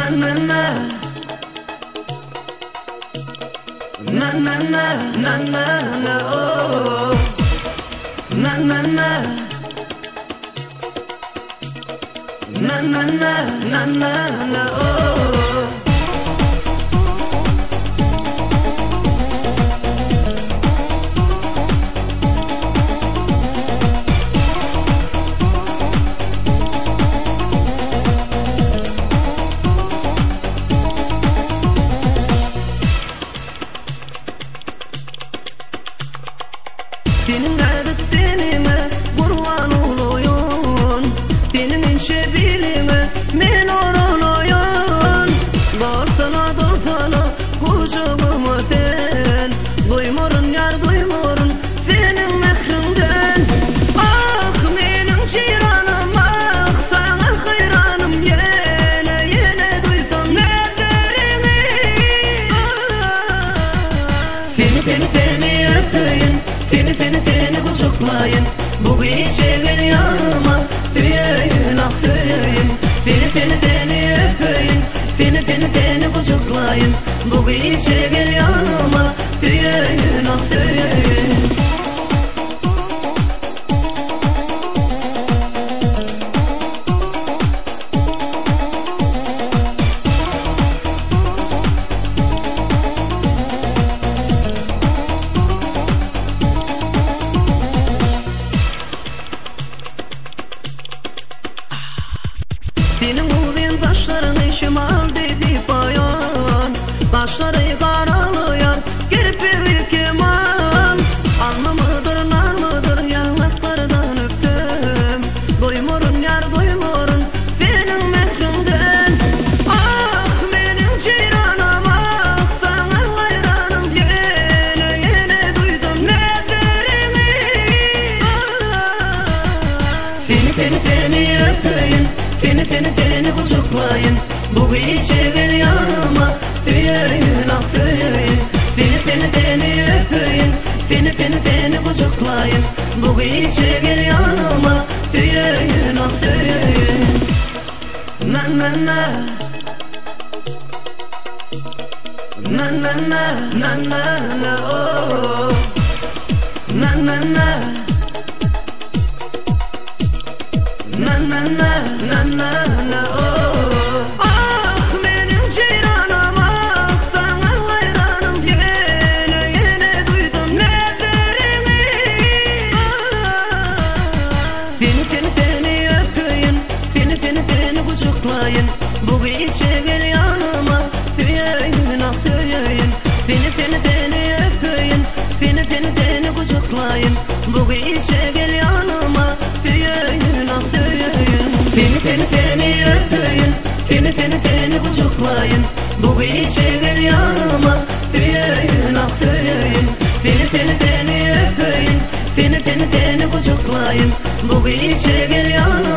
na na na na na na na na oh na na na na na na na na na oh senin adetlerine kurban olayım, senin ince bilime men oralayım. Dorsana kucağıma sen, duymurun yar duymurun senin mehrinden. Ah menin ciranım, ah sana hayranım, yine duysam neflerini. Seni öpeyim, seni kucaklayın, bu gece gel yanıma, söyleyin ah söyleyin. Seni öpeyim, seni kucaklayın, bu gece gel yanıma, söyleyin ah söyleyin. Senin uzun taşlarını şimal dedi bayan, başları karalayan kirpili keman. Anlı mıdır nar mıdır yanaklardan öptüm, doymurun yar doymurun senin mehrinden. Ah benim ceyranım, ah sana hayranım, yine duydum neflerini. Seni öpeyim, seni kucaklayın, bu gece gel yanıma, söyleyin ah söyleyin. Seni öpeyim, seni kucaklayın, bu gece gel yanıma, söyleyin ah söyleyin. Na na na na na na na na na oh na na na na na na na na na oh ah benim ceyranım, ah sana hayranım, yine duydum neflerini. Seni öpeyim, seni kucaklayın, bu gece gel yanıma, söyleyin ah söyleyin. Seni öpeyim, seni kucaklayın, bu gece gel yanıma, söyleyin ah söyleyin. Seni öpeyim, seni kucaklayın, bu gece gel yanıma, söyleyin ah söyleyin. Seni öpeyim, seni kucaklayın, bu gece gel yanıma.